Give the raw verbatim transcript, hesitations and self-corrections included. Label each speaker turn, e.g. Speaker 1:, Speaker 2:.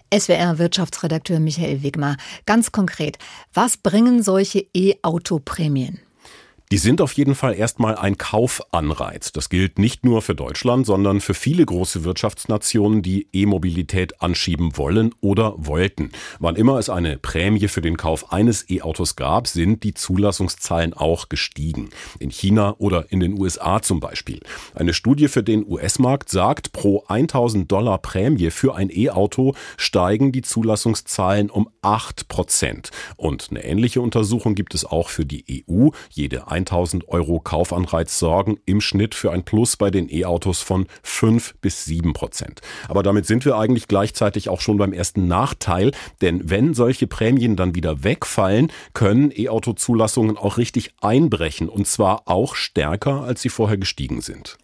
Speaker 1: S W R-Wirtschaftsredakteur Michael Wigmar. Ganz konkret, was bringen solche E-Auto-Prämien?
Speaker 2: Die sind auf jeden Fall erstmal ein Kaufanreiz. Das gilt nicht nur für Deutschland, sondern für viele große Wirtschaftsnationen, die E-Mobilität anschieben wollen oder wollten. Wann immer es eine Prämie für den Kauf eines E-Autos gab, sind die Zulassungszahlen auch gestiegen. In China oder in den U S A zum Beispiel. Eine Studie für den U S-Markt sagt, pro tausend Dollar Prämie für ein E-Auto steigen die Zulassungszahlen um acht Prozent. Und eine ähnliche Untersuchung gibt es auch für die E U. Jede tausend Euro Kaufanreiz sorgen im Schnitt für ein Plus bei den E-Autos von fünf bis sieben Prozent. Aber damit sind wir eigentlich gleichzeitig auch schon beim ersten Nachteil, denn wenn solche Prämien dann wieder wegfallen, können E-Auto-Zulassungen auch richtig einbrechen und zwar auch stärker, als sie vorher gestiegen sind.